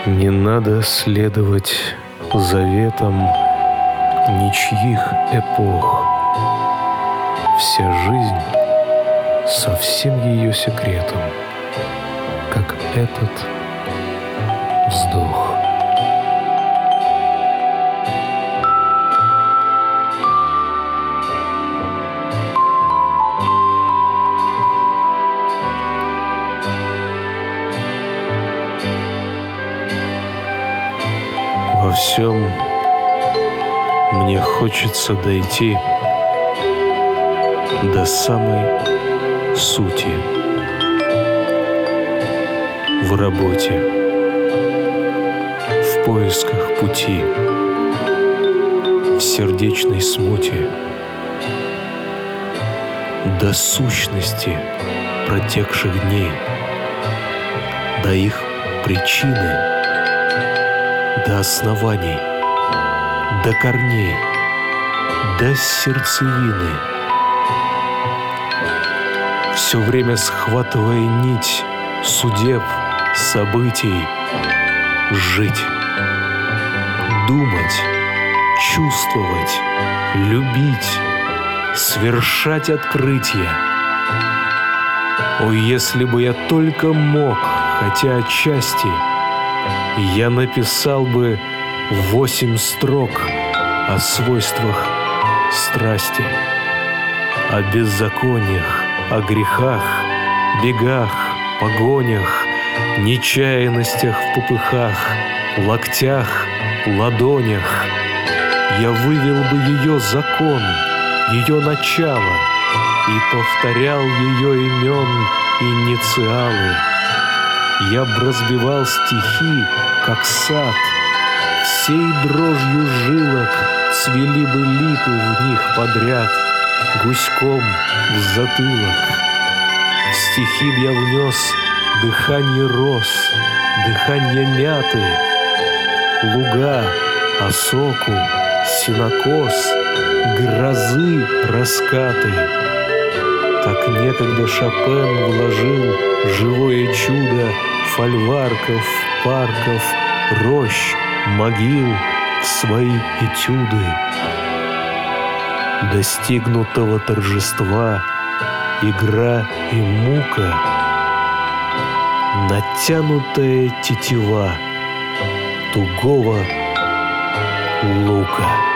Не надо следовать заветам ничьих эпох. Вся жизнь со всем ее секретом, как этот вздох. Во всем мне хочется дойти до самой сути. В работе, в поисках пути, в сердечной смуте, до сущности протекших дней, до их причины, до оснований, до корней, до сердцевины. Все время схватывая нить судеб, событий, жить, думать, чувствовать, любить, свершать открытия. О, если бы я только мог, хотя отчасти, я написал бы 8 строк о свойствах страсти, о беззакониях, о грехах, бегах, погонях, нечаянностях в попыхах, локтях, ладонях. Я вывел бы ее закон, ее начало, и повторял ее имен инициалы. Я б разбивал стихи, как сад, всей дрожью жилок цвели бы липы в них подряд, гуськом в затылок. В стихи б я внес дыхание роз, дыхание мяты, луга, осоку, сенокос, грозы, раскаты. Так некогда Шопен вложил живое чудо фольварков, парков, рощ, могил в свои этюды. Достигнутого торжества, игра и мука, натянутая тетива тугого лука.